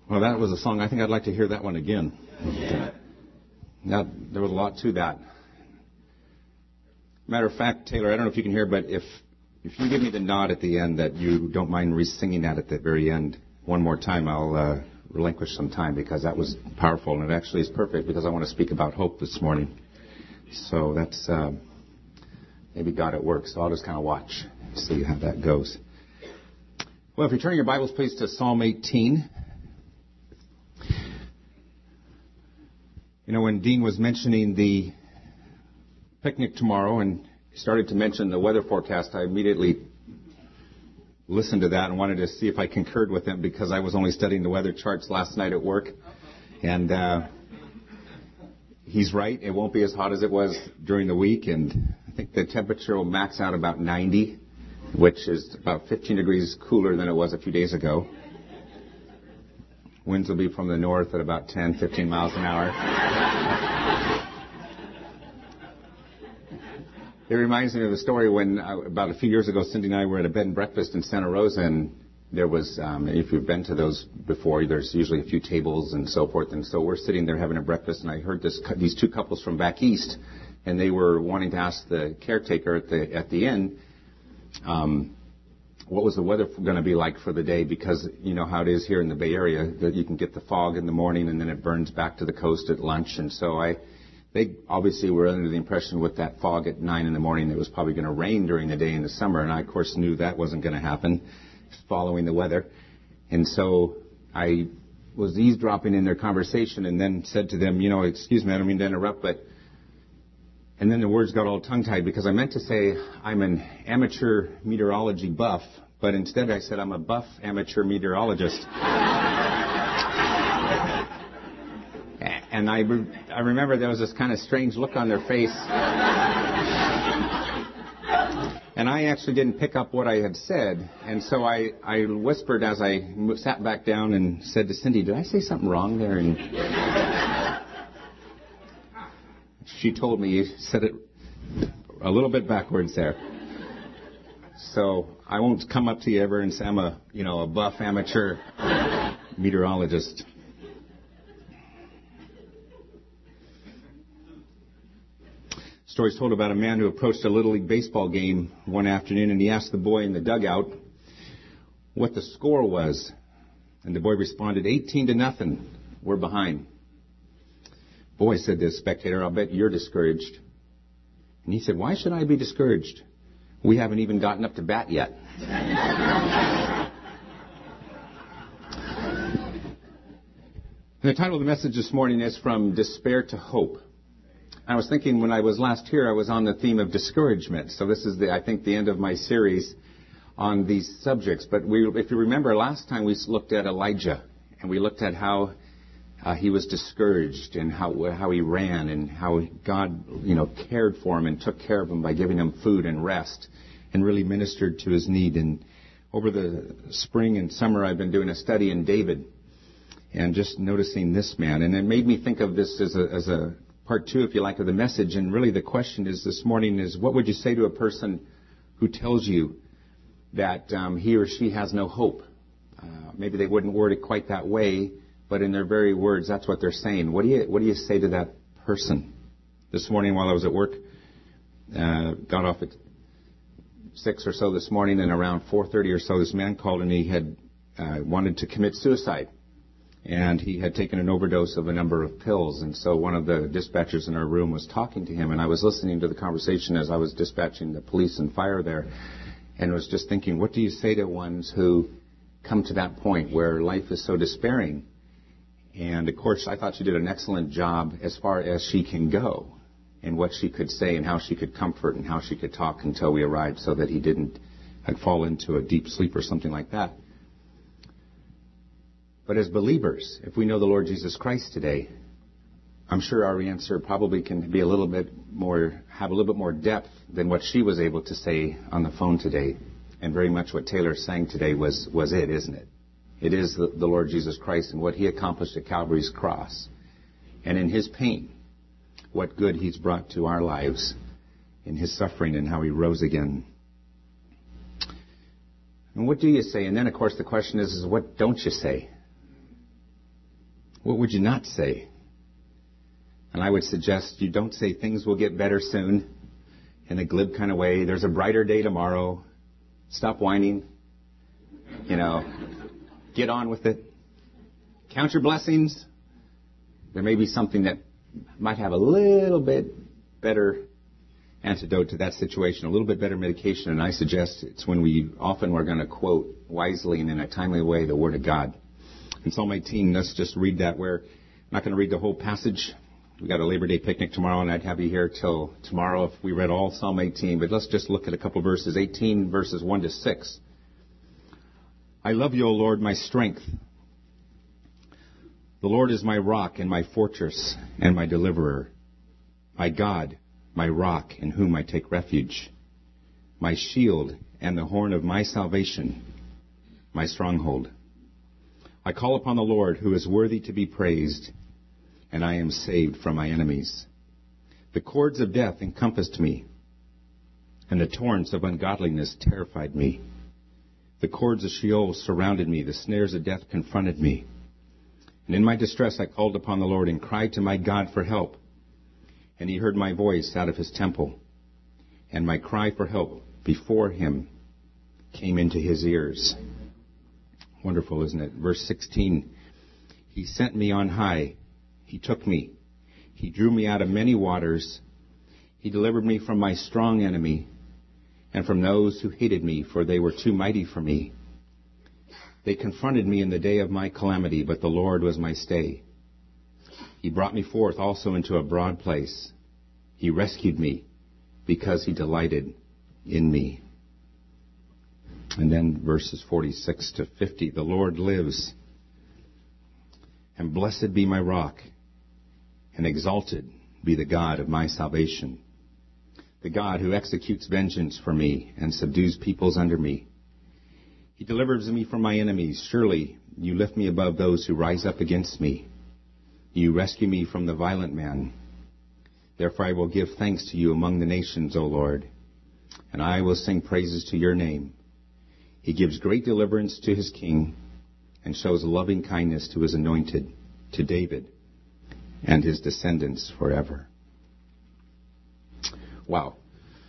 Well, that was a song. I think I'd like to hear that one again. Now, there was a lot to that. Matter of fact, Taylor, I don't know if you can hear, but if you give me the nod at the end that you don't mind re-singing that at the very end one more time, I'll relinquish some time because that was powerful, and it actually is perfect because I want to speak about hope this morning. So that's maybe God at work. So I'll just kind of watch, see how that goes. Well, if you turn your Bibles, please, to Psalm 18. You know, when Dean was mentioning the picnic tomorrow and started to mention the weather forecast, I immediately listened to that and wanted to see if I concurred with him because I was only studying the weather charts last night at work. And he's right. It won't be as hot as it was during the week. And I think the temperature will max out about 90, which is about 15 degrees cooler than it was a few days ago. Winds will be from the north at about 10, 15 miles an hour. It reminds me of a story when, about a few years ago, Cindy and I were at a bed and breakfast in Santa Rosa, and there was, if you've been to those before, there's usually a few tables and so forth. And so we're sitting there having a breakfast, and I heard these two couples from back east, and they were wanting to ask the caretaker at the inn, what was the weather going to be like for the day, because you know how it is here in the Bay Area, that you can get the fog in the morning and then it burns back to the coast at lunch. And so they obviously were under the impression with that fog at 9 in the morning it was probably going to rain during the day in the summer, and I, of course, knew that wasn't going to happen following the weather. And so I was eavesdropping in their conversation and then said to them, excuse me, I don't mean to interrupt, but... And then the words got all tongue-tied because I meant to say I'm an amateur meteorology buff, but instead I said I'm a buff amateur meteorologist. And I remember there was this kind of strange look on their face. And I actually didn't pick up what I had said. And so I whispered as I sat back down and said to Cindy, did I say something wrong there? And she told me you said it a little bit backwards there. So I won't come up to you ever and say I'm a buff amateur meteorologist. Story's told about a man who approached a Little League baseball game one afternoon, and he asked the boy in the dugout what the score was. And the boy responded, 18-0. We're behind. Boy, said this spectator, I'll bet you're discouraged. And he said, why should I be discouraged? We haven't even gotten up to bat yet. And the title of the message this morning is From Despair to Hope. I was thinking when I was last here, I was on the theme of discouragement. So this is, I think, the end of my series on these subjects. But if you remember, last time we looked at Elijah, and we looked at how he was discouraged and how he ran and how God, cared for him and took care of him by giving him food and rest and really ministered to his need. And over the spring and summer, I've been doing a study in David and just noticing this man. And it made me think of this as a part two, if you like, of the message. And really the question is this morning is, what would you say to a person who tells you that he or she has no hope? Maybe they wouldn't word it quite that way, but in their very words, that's what they're saying. What do you say to that person? This morning while I was at work, got off at 6 or so this morning, and around 4:30 or so, this man called and he had wanted to commit suicide. And he had taken an overdose of a number of pills. And so one of the dispatchers in our room was talking to him, and I was listening to the conversation as I was dispatching the police and fire there, and was just thinking, what do you say to ones who come to that point where life is so despairing? And, of course, I thought she did an excellent job as far as she can go in what she could say and how she could comfort and how she could talk until we arrived so that he didn't fall into a deep sleep or something like that. But as believers, if we know the Lord Jesus Christ today, I'm sure our answer probably can be have a little bit more depth than what she was able to say on the phone today. And very much what Taylor sang today was it, isn't it? It is the Lord Jesus Christ and what he accomplished at Calvary's cross. And in his pain, what good he's brought to our lives in his suffering and how he rose again. And what do you say? And then, of course, the question is what don't you say? what would you not say? And I would suggest you don't say things will get better soon in a glib kind of way. There's a brighter day tomorrow. Stop whining. Get on with it. Count your blessings. There may be something that might have a little bit better antidote to that situation, a little bit better medication, and I suggest it's when we're going to quote wisely and in a timely way the Word of God. In Psalm 18, let's just read that. I'm not going to read the whole passage. We've got a Labor Day picnic tomorrow, and I'd have you here till tomorrow if we read all Psalm 18. But let's just look at a couple verses, 18 verses 1 to 6. I love you, O Lord, my strength. The Lord is my rock and my fortress and my deliverer, my God, my rock in whom I take refuge, my shield and the horn of my salvation, my stronghold. I call upon the Lord who is worthy to be praised, and I am saved from my enemies. The cords of death encompassed me, and the torrents of ungodliness terrified me. The cords of Sheol surrounded me, the snares of death confronted me. And in my distress I called upon the Lord and cried to my God for help. And he heard my voice out of his temple. And my cry for help before him came into his ears. Wonderful, isn't it? Verse 16, he sent me on high. He took me. He drew me out of many waters. He delivered me from my strong enemy and from those who hated me, for they were too mighty for me. They confronted me in the day of my calamity, but the Lord was my stay. He brought me forth also into a broad place. He rescued me because he delighted in me. And then verses 46 to 50, the Lord lives, and blessed be my rock, and exalted be the God of my salvation, the God who executes vengeance for me and subdues peoples under me. He delivers me from my enemies. Surely you lift me above those who rise up against me. You rescue me from the violent man. Therefore I will give thanks to you among the nations, O Lord, and I will sing praises to your name. He gives great deliverance to his king and shows loving kindness to his anointed, to David and his descendants forever. Wow.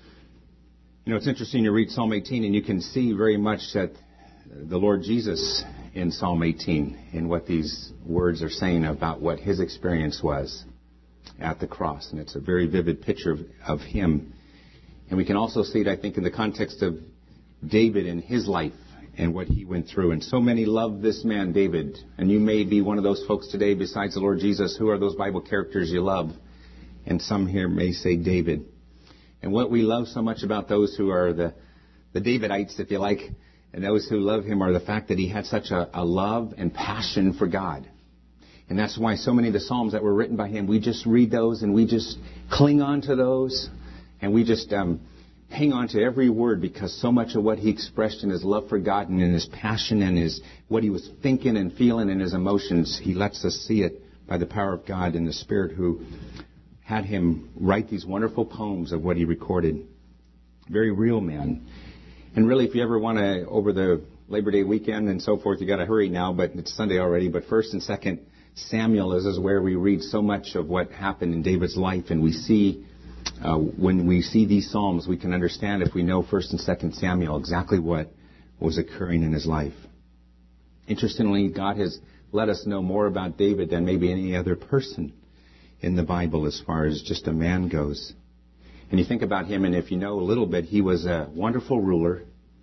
It's interesting to read Psalm 18 and you can see very much that the Lord Jesus in Psalm 18 in what these words are saying about what his experience was at the cross. And it's a very vivid picture of him. And we can also see it, I think, in the context of David and his life and what he went through. And so many love this man, David. And you may be one of those folks today besides the Lord Jesus. Who are those Bible characters you love? And some here may say David. And what we love so much about those who are the Davidites, if you like, and those who love him are the fact that he had such a love and passion for God. And that's why so many of the Psalms that were written by him, we just read those and we just cling on to those. And we just hang on to every word because so much of what he expressed in his love for God and in his passion and what he was thinking and feeling in his emotions, he lets us see it by the power of God and the Spirit who had him write these wonderful poems of what he recorded. Very real man. And really, if you ever want to, over the Labor Day weekend and so forth, you got to hurry now, but it's Sunday already. But 1st and 2nd Samuel is where we read so much of what happened in David's life. And we see, when we see these Psalms, we can understand, if we know 1st and 2nd Samuel, exactly what was occurring in his life. Interestingly, God has let us know more about David than maybe any other person in the Bible as far as just a man goes. And you think about him, and if you know a little bit, he was a wonderful ruler.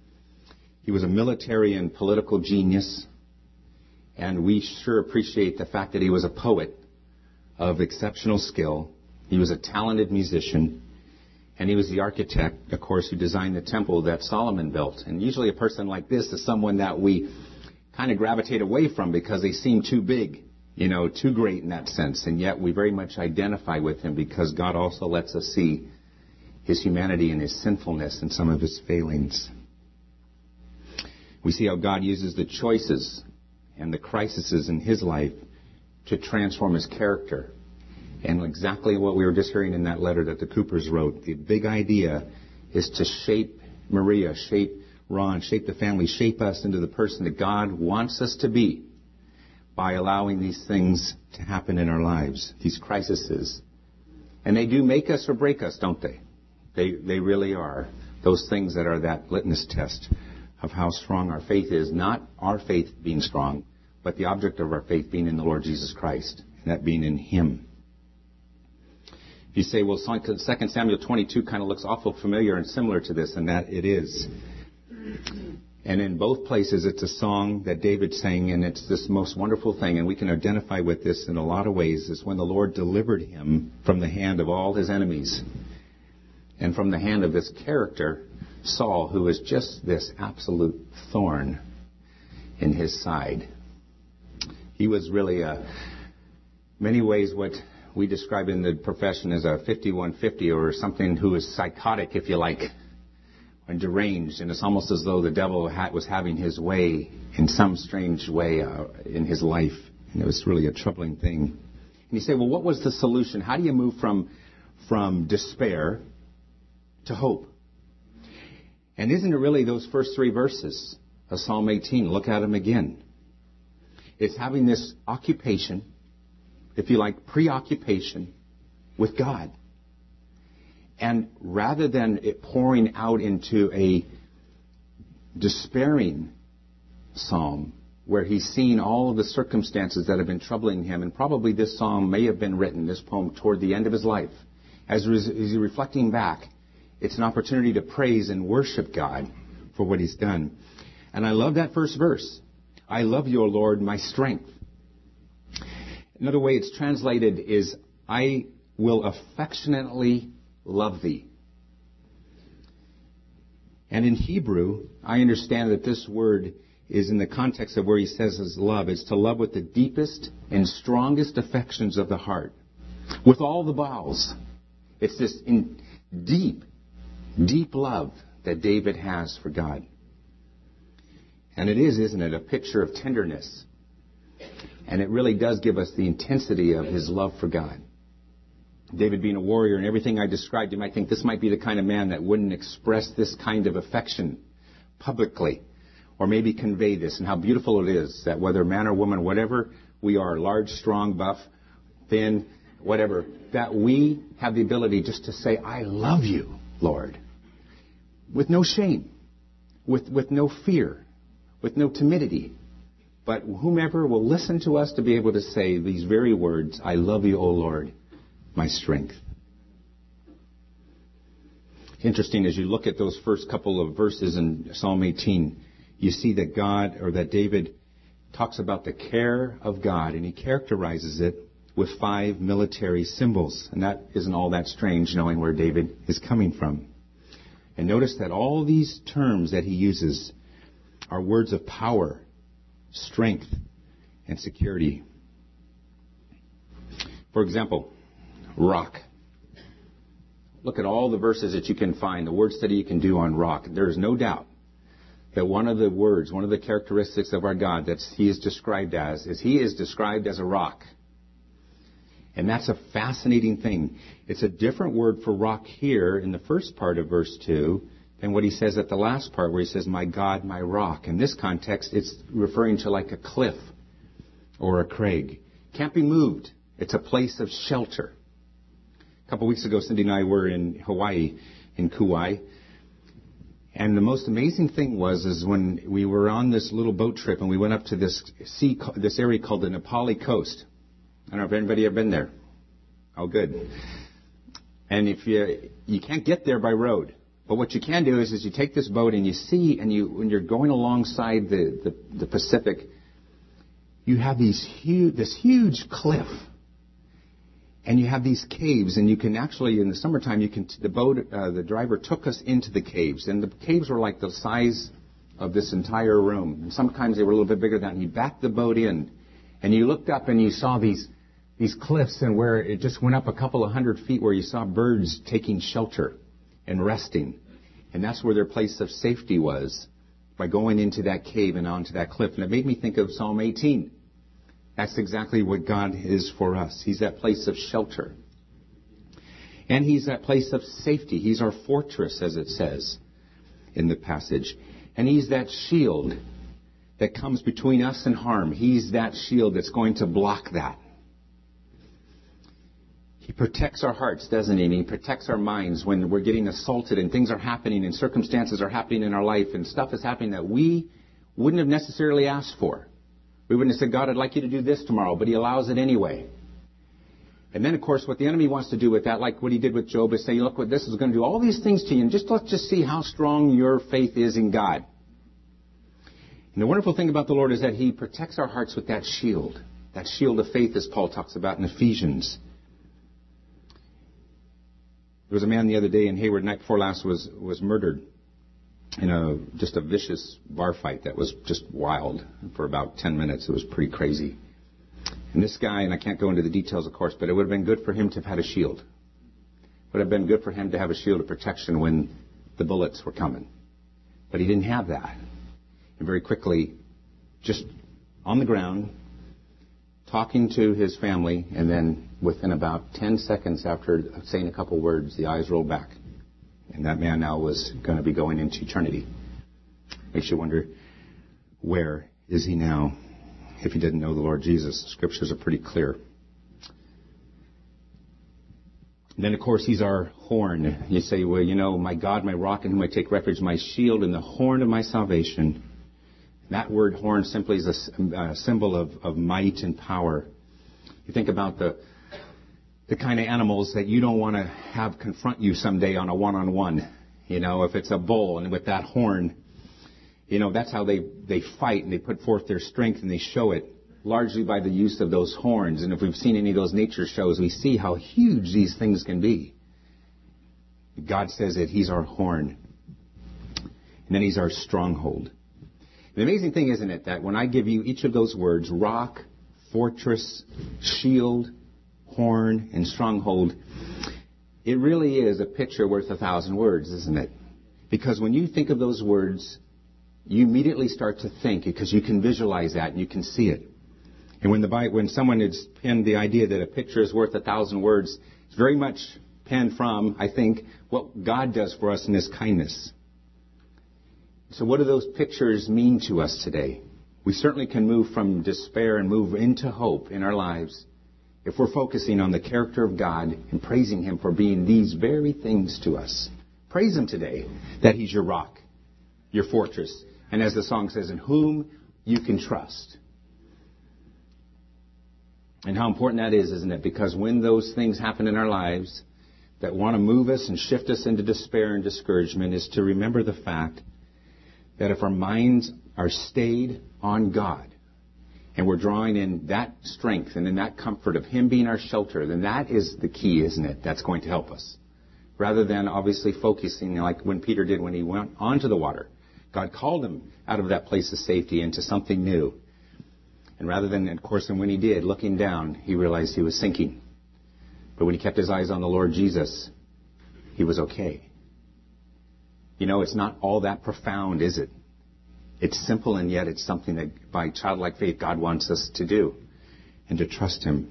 He was a military and political genius. And we sure appreciate the fact that he was a poet of exceptional skill. He was a talented musician. And he was the architect, of course, who designed the temple that Solomon built. And usually a person like this is someone that we kind of gravitate away from because they seem too big, too great in that sense. And yet we very much identify with him because God also lets us see his humanity and his sinfulness and some of his failings. We see how God uses the choices and the crises in his life to transform his character. And exactly what we were just hearing in that letter that the Coopers wrote, the big idea is to shape Maria, shape Ron, shape the family, shape us into the person that God wants us to be by allowing these things to happen in our lives, these crises. And they do make us or break us, don't they? They really are. Those things that are that litmus test of how strong our faith is, not our faith being strong, but the object of our faith being in the Lord Jesus Christ, and that being in Him. You say, well, 2 Samuel 22 kind of looks awful familiar and similar to this, and that it is. And in both places, it's a song that David sang, and it's this most wonderful thing, and we can identify with this in a lot of ways, is when the Lord delivered him from the hand of all his enemies, and from the hand of this character, Saul, who was just this absolute thorn in his side. He was really, many ways, what we describe in the profession as a 5150, or something who is psychotic, if you like, and deranged. And it's almost as though the devil was having his way in some strange way in his life. And it was really a troubling thing. And you say, well, what was the solution? How do you move from despair to hope? And isn't it really those first 3 verses of Psalm 18? Look at them again. It's having this occupation, if you like, preoccupation with God. And rather than it pouring out into a despairing psalm, where he's seen all of the circumstances that have been troubling him, and probably this psalm may have been written, this poem, toward the end of his life. As he's reflecting back, it's an opportunity to praise and worship God for what he's done. And I love that first verse. I love you, O Lord, my strength. Another way it's translated is, I will affectionately love thee. And in Hebrew, I understand that this word is in the context of where he says his love. It's to love with the deepest and strongest affections of the heart, with all the bowels. It's this deep, deep love that David has for God. And it is, isn't it, a picture of tenderness. And it really does give us the intensity of his love for God. David being a warrior and everything I described, you might think this might be the kind of man that wouldn't express this kind of affection publicly, or maybe convey this, and how beautiful it is that whether man or woman, whatever we are, large, strong, buff, thin, whatever, that we have the ability just to say, I love you, Lord, with no shame, with no fear, with no timidity. But whomever will listen to us to be able to say these very words, I love you, O Lord, my strength. Interesting, as you look at those first couple of verses in Psalm 18, you see that God, or that David talks about the care of God, and he characterizes it with 5 military symbols. And that isn't all that strange, knowing where David is coming from. And notice that all these terms that he uses are words of power, strength, and security. For example, rock. Look at all the verses that you can find, the word study you can do on rock. There is no doubt that one of the words, one of the characteristics of our God that he is described as, is he is described as a rock. And that's a fascinating thing. It's a different word for rock here in the first part of verse 2 than what he says at the last part where he says, my God, my rock. In this context, it's referring to like a cliff or a crag. Can't be moved. It's a place of shelter. A couple weeks ago, Cindy and I were in Hawaii, in Kauai. And the most amazing thing is when we were on this little boat trip and we went up to this area called the Nepali coast. I don't know if anybody ever been there. Oh, good. And if you can't get there by road. But what you can do is you take this boat and you see, and when you're going alongside the Pacific, you have this huge cliff. And you have these caves, and you can actually, in the summertime, the driver took us into the caves. And the caves were like the size of this entire room. And sometimes they were a little bit bigger than that. And you backed the boat in, and you looked up and you saw these cliffs, and where it just went up a couple of 100 feet where you saw birds taking shelter and resting. And that's where their place of safety was, by going into that cave and onto that cliff. And it made me think of Psalm 18. That's exactly what God is for us. He's that place of shelter. And he's that place of safety. He's our fortress, as it says in the passage. And he's that shield that comes between us and harm. He's that shield that's going to block that. He protects our hearts, doesn't he? And he protects our minds when we're getting assaulted and things are happening and circumstances are happening in our life and stuff is happening that we wouldn't have necessarily asked for. We wouldn't have said, God, I'd like you to do this tomorrow, but he allows it anyway. And then, of course, what the enemy wants to do with that, like what he did with Job, is say, look, what this is going to do all these things to you, and let's just see how strong your faith is in God. And the wonderful thing about the Lord is that he protects our hearts with that shield of faith, as Paul talks about in Ephesians. There was a man the other day in Hayward, night before last, was murdered in just a vicious bar fight that was just wild for about 10 minutes. It was pretty crazy. And this guy, and I can't go into the details, of course, but it would have been good for him to have had a shield. It would have been good for him to have a shield of protection when the bullets were coming. But he didn't have that. And very quickly, just on the ground, talking to his family, and then within about 10 seconds after saying a couple words, the eyes rolled back. And that man now was going to be going into eternity. Makes you wonder, where is he now if he didn't know the Lord Jesus? The scriptures are pretty clear. And then, of course, he's our horn. You say, well, my God, my rock in whom I take refuge, my shield and the horn of my salvation. That word horn simply is a symbol of might and power. You think about the kind of animals that you don't want to have confront you someday on a one-on-one. If it's a bull and with that horn, that's how they fight and they put forth their strength and they show it largely by the use of those horns. And if we've seen any of those nature shows, we see how huge these things can be. God says that he's our horn. And then he's our stronghold. The amazing thing, isn't it, that when I give you each of those words, rock, fortress, shield, horn, and stronghold, it really is a picture worth 1,000 words, isn't it? Because when you think of those words, you immediately start to think, because you can visualize that and you can see it. And when someone has penned the idea that a picture is worth 1,000 words, it's very much penned from, I think, what God does for us in his kindness. So what do those pictures mean to us today? We certainly can move from despair and move into hope in our lives if we're focusing on the character of God and praising him for being these very things to us. Praise him today that he's your rock, your fortress, and as the song says, in whom you can trust. And how important that is, isn't it? Because when those things happen in our lives that want to move us and shift us into despair and discouragement, is to remember the fact that if our minds are stayed on God and we're drawing in that strength and in that comfort of him being our shelter, then that is the key, isn't it? That's going to help us. Rather than obviously focusing like when Peter did when he went onto the water. God called him out of that place of safety into something new. And rather than, of course, and when he did, looking down, he realized he was sinking. But when he kept his eyes on the Lord Jesus, he was okay. It's not all that profound, is it? It's simple, and yet it's something that by childlike faith God wants us to do and to trust him.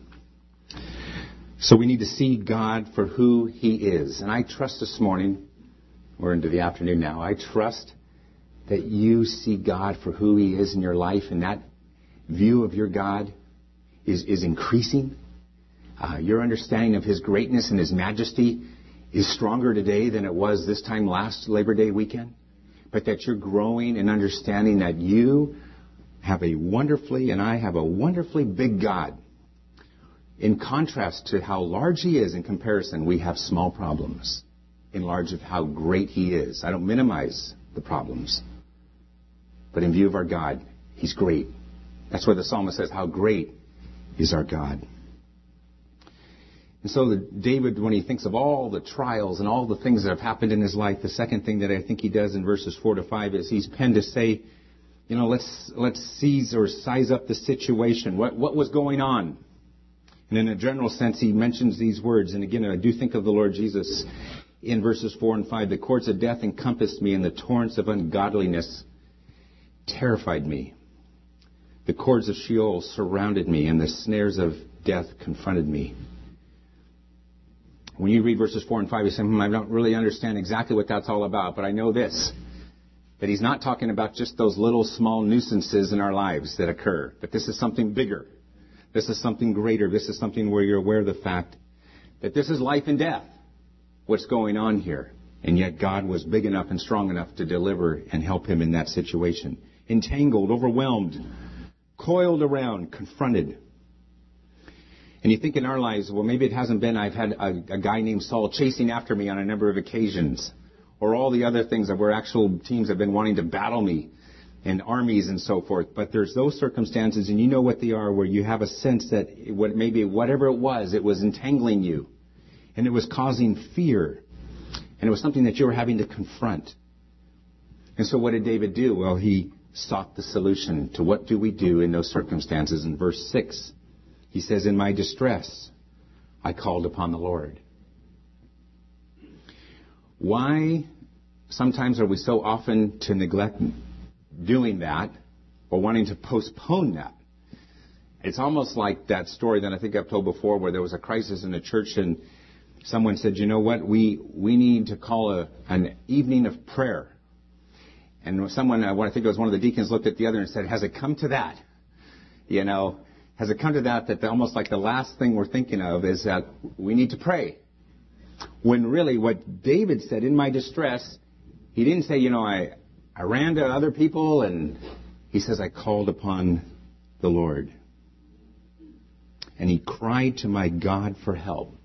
So we need to see God for who he is. And I trust this morning, we're into the afternoon now, I trust that you see God for who he is in your life, and that view of your God is increasing. Your understanding of his greatness and his majesty is stronger today than it was this time last Labor Day weekend. But that you're growing in understanding that you have and I have a wonderfully big God. In contrast to how large he is in comparison, we have small problems in large of how great he is. I don't minimize the problems. But in view of our God, he's great. That's why the psalmist says, how great is our God. And so David, when he thinks of all the trials and all the things that have happened in his life, the second thing that I think he does in verses 4 to 5 is he's penned to say, let's seize or size up the situation. What was going on? And in a general sense, he mentions these words. And again, I do think of the Lord Jesus in verses 4 and 5. The cords of death encompassed me, and the torrents of ungodliness terrified me. The cords of Sheol surrounded me, and the snares of death confronted me. When you read verses 4 and 5, you say, I don't really understand exactly what that's all about, but I know this, That he's not talking about just those little small nuisances in our lives that occur. But this is something bigger. This is something greater. This is something where you're aware of the fact that this is life and death, what's going on here. And yet God was big enough and strong enough to deliver and help him in that situation. Entangled, overwhelmed, coiled around, confronted. And you think in our lives, well, maybe it hasn't been I've had a guy named Saul chasing after me on a number of occasions. Or all the other things that were actual teams have been wanting to battle me and armies and so forth. But there's those circumstances, and you know what they are, where you have a sense that maybe whatever it was entangling you. And it was causing fear. And it was something that you were having to confront. And so what did David do? Well, he sought the solution to what do we do in those circumstances. In verse 6, he says, in my distress, I called upon the Lord. Why sometimes are we so often to neglect doing that or wanting to postpone that? It's almost like that story that I think I've told before where there was a crisis in the church and someone said, you know what, we need to call an evening of prayer. And someone, I think it was one of the deacons, looked at the other and said, has it come to that? You know, has it come to that almost like the last thing we're thinking of is that we need to pray? When really what David said, in my distress, he didn't say, you know, I ran to other people, and he says, I called upon the Lord. And he cried to my God for help.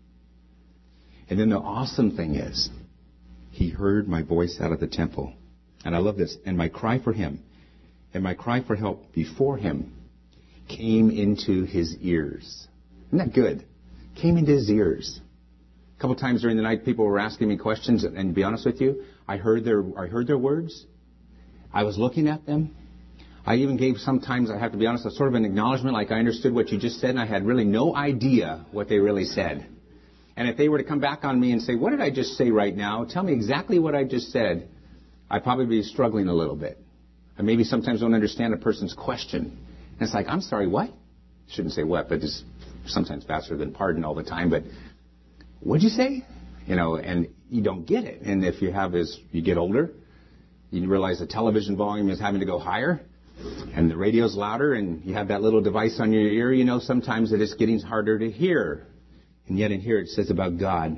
And then the awesome thing is, he heard my voice out of the temple. And I love this. And my cry for him, and my cry for help before him, came into his ears. Isn't that good? Came into his ears. A couple times during the night, people were asking me questions, and to be honest with you, I heard their words. I was looking at them. I even gave sometimes, I have to be honest, a sort of an acknowledgement, like I understood what you just said, and I had really no idea what they really said. And if they were to come back on me and say, what did I just say right now? Tell me exactly what I just said. I'd probably be struggling a little bit. I maybe sometimes don't understand a person's question. And it's like, I'm sorry, what? Shouldn't say what, but it's sometimes faster than pardon all the time. But what'd you say? You know, and you don't get it. And if you you get older, you realize the television volume is having to go higher and the radio's louder and you have that little device on your ear, you know, sometimes it is getting harder to hear. And yet in here it says about God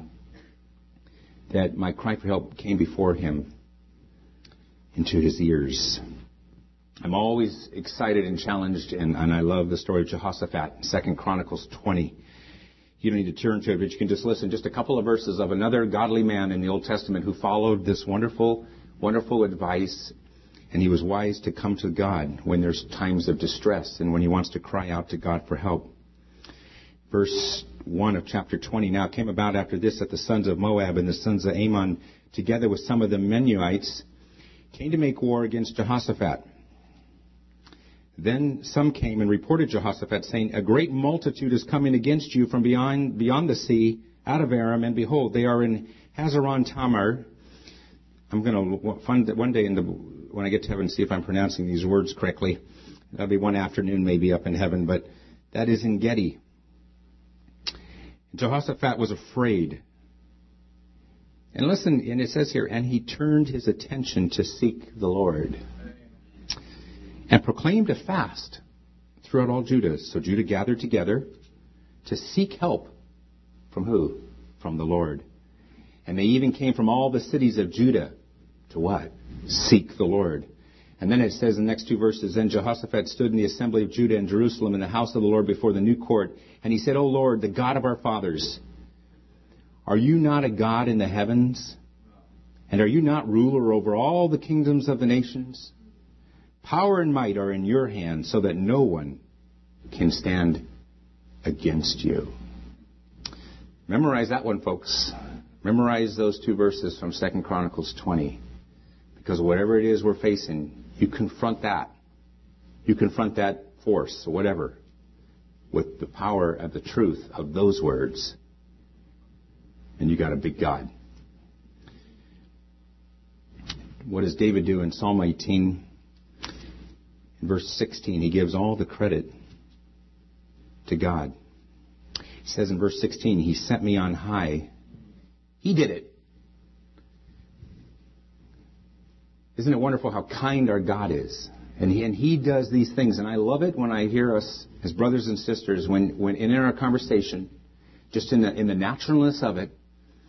that my cry for help came before him into his ears. I'm always excited and challenged, and I love the story of Jehoshaphat, 2 Chronicles 20. You don't need to turn to it, but you can just listen just a couple of verses of another godly man in the Old Testament who followed this wonderful, wonderful advice, and he was wise to come to God when there's times of distress and when he wants to cry out to God for help. Verse 1 of chapter 20, now it came about after this that the sons of Moab and the sons of Ammon, together with some of the Meunites, came to make war against Jehoshaphat. Then some came and reported Jehoshaphat, saying, a great multitude is coming against you from beyond the sea, out of Aram, and behold, they are in Hazaron Tamar. I'm going to find that one day when I get to heaven, see if I'm pronouncing these words correctly. That'll be one afternoon maybe up in heaven, but that is in Gedi. Jehoshaphat was afraid. And listen, and it says here, and he turned his attention to seek the Lord. And proclaimed a fast throughout all Judah. So Judah gathered together to seek help from who? From the Lord. And they even came from all the cities of Judah to what? Seek the Lord. And then it says in the next two verses, then Jehoshaphat stood in the assembly of Judah and Jerusalem in the house of the Lord before the new court. And he said, O Lord, the God of our fathers, are you not a God in the heavens? And are you not ruler over all the kingdoms of the nations? Power and might are in your hands, so that no one can stand against you. Memorize that one, folks. Memorize those two verses from 2 Chronicles 20. Because whatever it is we're facing, you confront that. You confront that force, or whatever, with the power of the truth of those words. And you got a big God. What does David do in Psalm 18? In verse 16, he gives all the credit to God. He says in verse 16, he sent me on high. He did it. Isn't it wonderful how kind our God is? And he does these things. And I love it when I hear us as brothers and sisters, when in our conversation, just in the naturalness of it,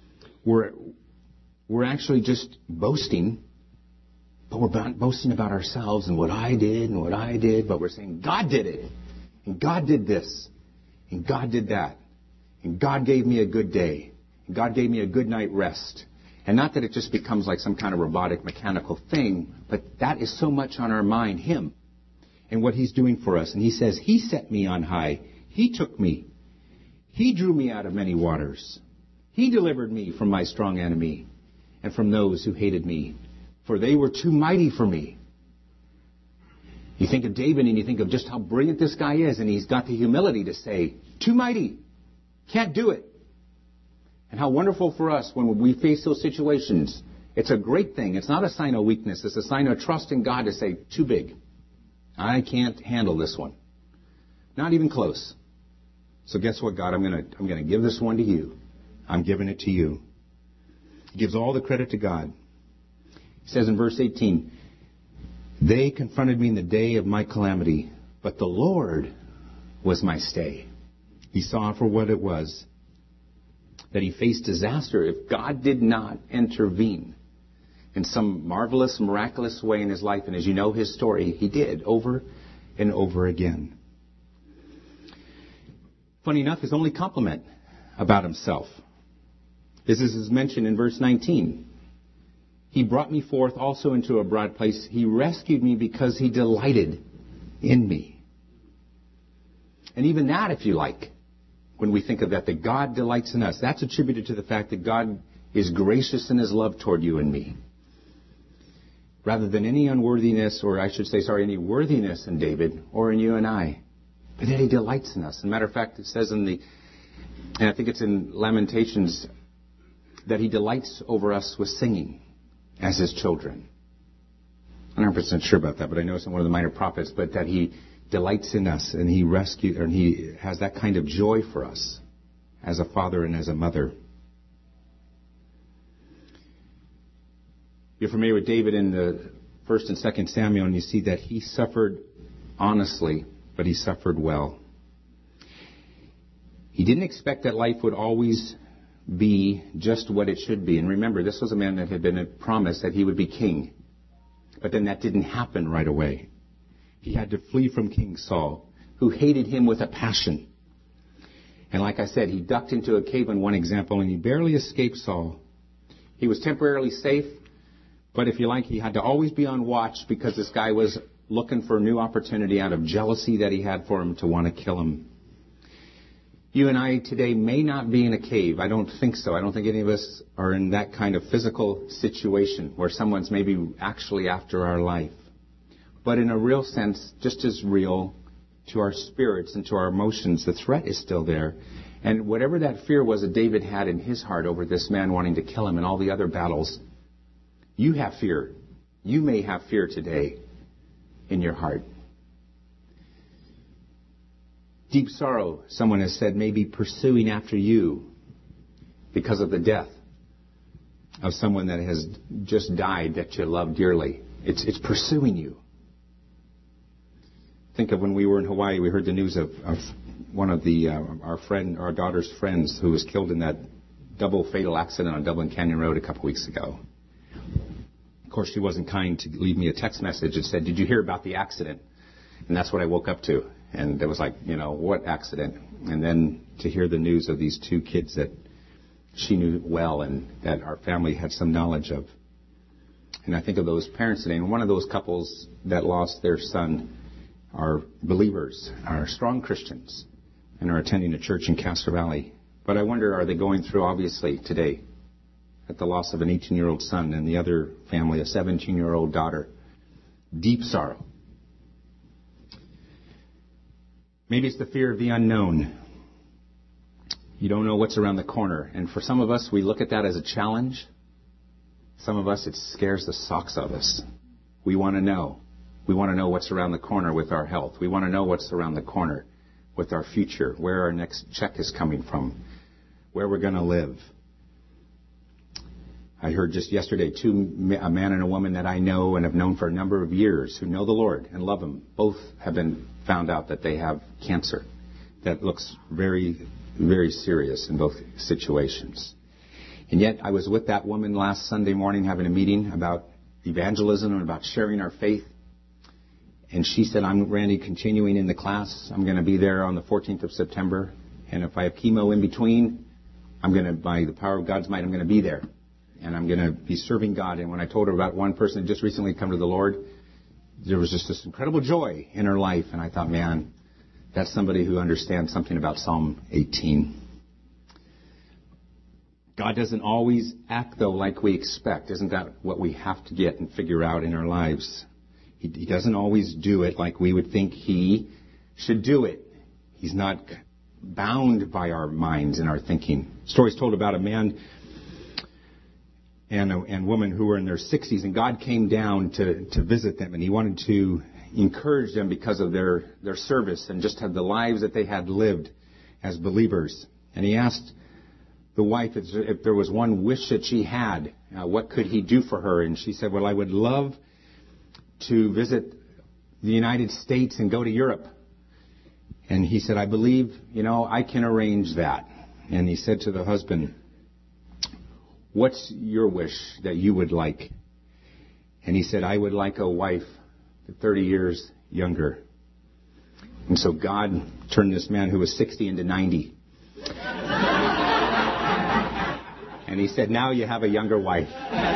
we're actually just boasting, but we're not boasting about ourselves and what I did, but we're saying God did it, and God did this, and God did that, and God gave me a good day, and God gave me a good night rest. And not that it just becomes like some kind of robotic, mechanical thing, but that is so much on our mind, Him, and what He's doing for us. And He says, He set me on high. He took me. He drew me out of many waters. He delivered me from my strong enemy and from those who hated me, for they were too mighty for me. You think of David and you think of just how brilliant this guy is, and he's got the humility to say, too mighty, can't do it. And how wonderful for us when we face those situations. It's a great thing. It's not a sign of weakness. It's a sign of trust in God to say, too big. I can't handle this one. Not even close. So guess what, God? I'm going to give this one to you. I'm giving it to you. He gives all the credit to God. He says in verse 18, they confronted me in the day of my calamity, but the Lord was my stay. He saw for what it was, that he faced disaster if God did not intervene in some marvelous, miraculous way in his life. And as you know his story, he did over and over again. Funny enough, his only compliment about himself is mentioned in verse 19. He brought me forth also into a broad place. He rescued me because he delighted in me. And even that, if you like, when we think of that God delights in us, that's attributed to the fact that God is gracious in his love toward you and me. Rather than any unworthiness, or I should say, any worthiness in David or in you and I. But that he delights in us. As a matter of fact, it says and I think it's in Lamentations, that he delights over us with singing as his children. I'm not 100% sure about that, but I know it's in one of the minor prophets, but that he delights in us, and he rescues, and he has that kind of joy for us as a father and as a mother. You're familiar with David in the 1st and 2nd Samuel, and you see that he suffered honestly, but he suffered well. He didn't expect that life would always be just what it should be. And remember, this was a man that had been promised that he would be king. But then that didn't happen right away. He had to flee from King Saul, who hated him with a passion. And like I said, he ducked into a cave in one example, and he barely escaped Saul. He was temporarily safe, but if you like, he had to always be on watch because this guy was looking for a new opportunity out of jealousy that he had for him to want to kill him. You and I today may not be in a cave. I don't think so. I don't think any of us are in that kind of physical situation where someone's maybe actually after our life. But in a real sense, just as real to our spirits and to our emotions, the threat is still there. And whatever that fear was that David had in his heart over this man wanting to kill him and all the other battles, you have fear. You may have fear today in your heart. Deep sorrow, someone has said, may be pursuing after you because of the death of someone that has just died that you love dearly. It's pursuing you. Think of when we were in Hawaii, we heard the news of one of our daughter's friends who was killed in that double fatal accident on Dublin Canyon Road a couple weeks ago. Of course, she wasn't kind to leave me a text message that said, did you hear about the accident? And that's what I woke up to. And it was like, what accident? And then to hear the news of these two kids that she knew well and that our family had some knowledge of. And I think of those parents today. And one of those couples that lost their son are believers, are strong Christians, and are attending a church in Castro Valley. But I wonder, are they going through, obviously, today, at the loss of an 18-year-old son and the other family, a 17-year-old daughter, deep sorrow. Maybe it's the fear of the unknown. You don't know what's around the corner. And for some of us, we look at that as a challenge. Some of us, it scares the socks off us. We want to know. We want to know what's around the corner with our health. We want to know what's around the corner with our future, where our next check is coming from, where we're going to live. I heard just yesterday a man and a woman that I know and have known for a number of years who know the Lord and love Him. Both have been found out that they have cancer. That looks very, very serious in both situations. And yet I was with that woman last Sunday morning having a meeting about evangelism and about sharing our faith. And she said, I'm, Randy, continuing in the class. I'm going to be there on the 14th of September. And if I have chemo in between, by the power of God's might, I'm going to be there. And I'm going to be serving God. And when I told her about one person that just recently come to the Lord, there was just this incredible joy in her life. And I thought, man, that's somebody who understands something about Psalm 18. God doesn't always act, though, like we expect. Isn't that what we have to get and figure out in our lives? He doesn't always do it like we would think He should do it. He's not bound by our minds and our thinking. Stories told about a man and woman who were in their 60s, and God came down to visit them, and He wanted to encourage them because of their service and just the lives that they had lived as believers. And He asked the wife if there was one wish that she had, what could He do for her? And she said, well, I would love to visit the United States and go to Europe. And he said, I believe, I can arrange that. And he said to the husband, what's your wish that you would like? And he said, I would like a wife 30 years younger. And so God turned this man who was 60 into 90. And He said, now you have a younger wife.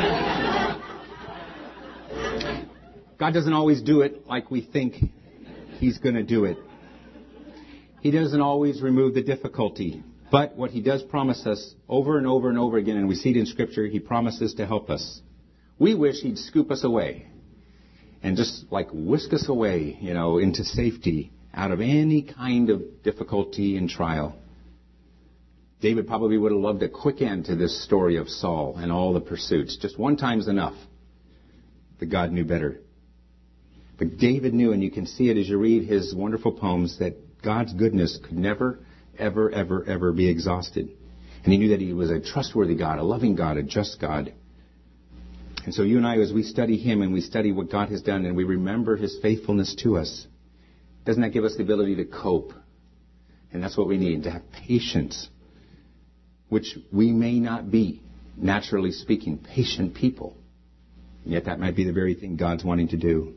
God doesn't always do it like we think He's going to do it. He doesn't always remove the difficulty. But what He does promise us over and over and over again, and we see it in Scripture, He promises to help us. We wish He'd scoop us away and just whisk us away, into safety out of any kind of difficulty and trial. David probably would have loved a quick end to this story of Saul and all the pursuits. Just one time's enough. But God knew better. But David knew, and you can see it as you read his wonderful poems, that God's goodness could never, ever, ever, ever be exhausted. And he knew that He was a trustworthy God, a loving God, a just God. And so you and I, as we study Him and we study what God has done and we remember His faithfulness to us, doesn't that give us the ability to cope? And that's what we need, to have patience, which we may not be, naturally speaking, patient people. And yet that might be the very thing God's wanting to do.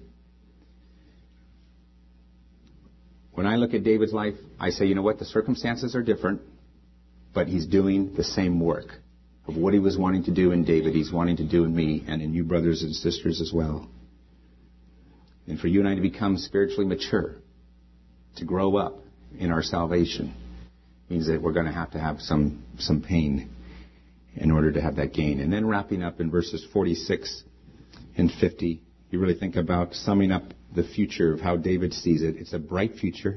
When I look at David's life, I say, you know what? The circumstances are different, but he's doing the same work of what he was wanting to do in David. He's wanting to do in me and in you brothers and sisters as well. And for you and I to become spiritually mature, to grow up in our salvation, means that we're going to have some pain in order to have that gain. And then wrapping up in verses 46 and 50, you really think about summing up the future of how David sees it. It's a bright future.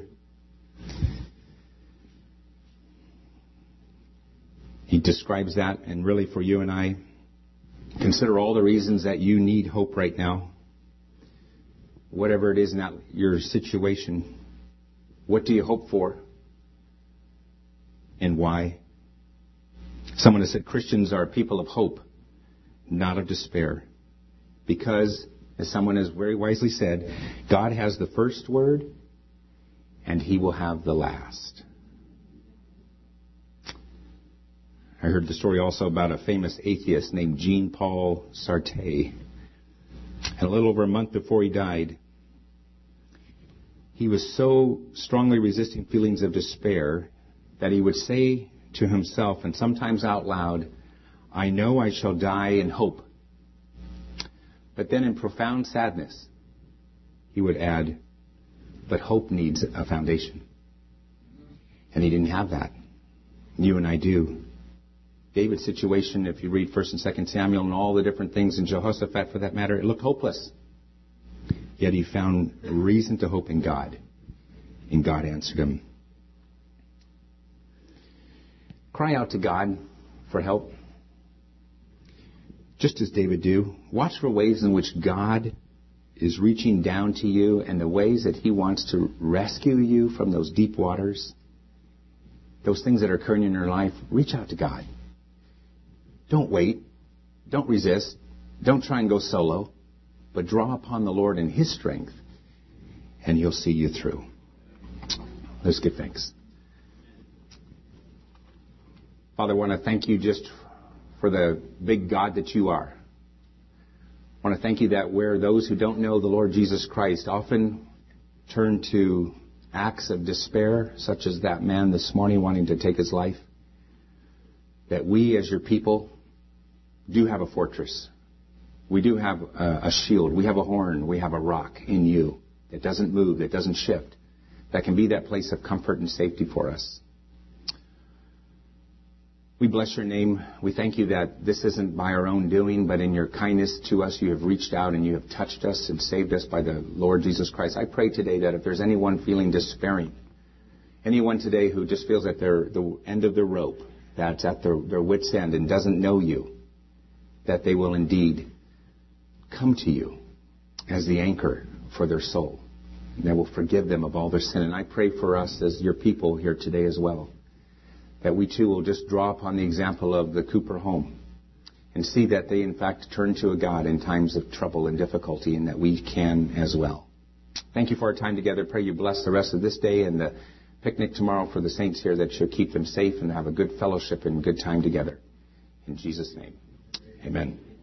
He describes that, and really for you and I, consider all the reasons that you need hope right now. Whatever it is in your situation, what do you hope for? And why? Someone has said Christians are people of hope, not of despair. Because, as someone has very wisely said, God has the first word and He will have the last. I heard the story also about a famous atheist named Jean-Paul Sartre. And a little over a month before he died, he was so strongly resisting feelings of despair that he would say to himself, and sometimes out loud, I know I shall die in hope. But then in profound sadness, he would add, but hope needs a foundation. And he didn't have that. You and I do. David's situation, if you read 1 and 2 Samuel and all the different things, and Jehoshaphat for that matter, it looked hopeless. Yet he found reason to hope in God. And God answered him. Cry out to God for help. Just as David do. Watch for ways in which God is reaching down to you and the ways that He wants to rescue you from those deep waters. Those things that are occurring in your life, reach out to God. Don't wait. Don't resist. Don't try and go solo, but draw upon the Lord in His strength, and He'll see you through. Let's give thanks. Father, I want to thank you just for the big God that you are. I want to thank you that where those who don't know the Lord Jesus Christ often turn to acts of despair, such as that man this morning wanting to take his life, that we as your people do have a fortress. We do have a shield. We have a horn. We have a rock in you that doesn't move, that doesn't shift, that can be that place of comfort and safety for us. We bless your name. We thank you that this isn't by our own doing, but in your kindness to us, you have reached out and you have touched us and saved us by the Lord Jesus Christ. I pray today that if there's anyone feeling despairing, anyone today who just feels at the end of the rope, that's at their wit's end and doesn't know you, that they will indeed come to you as the anchor for their soul. And that will forgive them of all their sin. And I pray for us as your people here today as well, that we too will just draw upon the example of the Cooper home and see that they in fact turn to a God in times of trouble and difficulty, and that we can as well. Thank you for our time together. Pray you bless the rest of this day and the picnic tomorrow for the saints here, that you'll keep them safe and have a good fellowship and good time together. In Jesus' name, amen.